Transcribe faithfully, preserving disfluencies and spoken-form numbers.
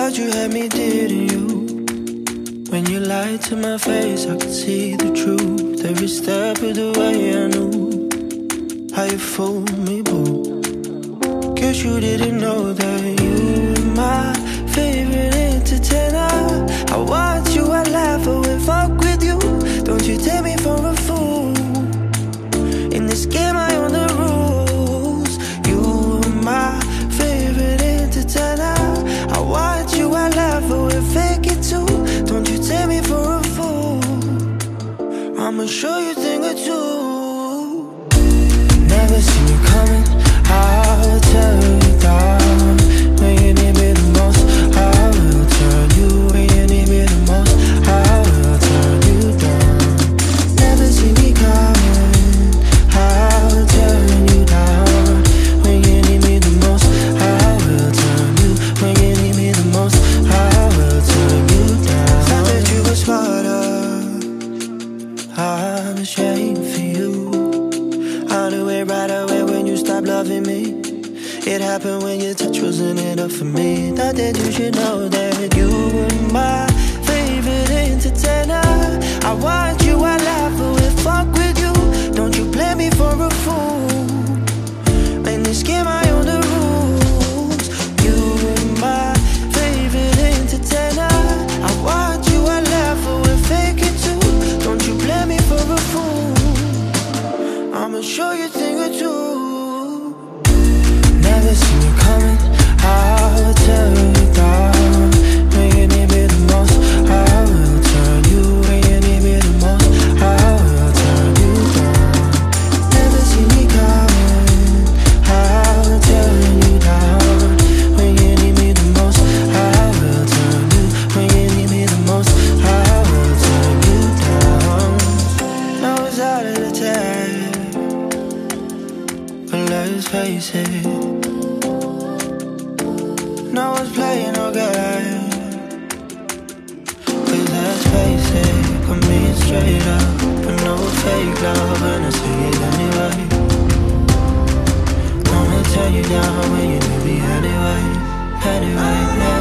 thought you had me, didn't you? When you lied to my face, I could see the truth. Every step of the way I knew how you fooled me, boo. Guess you didn't know that you were my favorite entertainer. I watch you, I laugh, I will fuck with you. Don't you take me for a fool. In this game I own the rules. You were my favorite entertainer. I watch you, I laugh, I will fake it too. Don't you take me for a fool. I'ma show you a thing or two. Never seen you coming, I'll turn you down. When you need me the most, I will turn you. When you need me the most, I will turn you down. Never see me coming, I'll turn you down. When you need me the most, I will turn you. When you need me the most, I will turn you down. Thought that you were smarter, I'm ashamed for you. I knew it right away when you stopped loving me. It happened when your touch wasn't enough for me. Thought that you should know that you were my favorite entertainer. I watch you, I laugh, I will fuck with you. Don't you play me for a fool. In this game I own the rules. You were my favorite entertainer. I watch you, I laugh, I will fake it too. Don't you play me for a fool. I'ma show you a thing or two. Never seen you coming, I'll turn you down. When you need me the most, I will turn you. When you need me the most, I will turn you down. Never seen me coming, I'll turn you down. When you need me the most, I will turn you. When you need me the most, I will turn you down. Now it's out of the tag, but let's face it, no one's playing no game. Cause let's face it, I'm being straight up, but no fake love, and I say it anyway. I'ma turn you down when you need me anyway. Anyway, now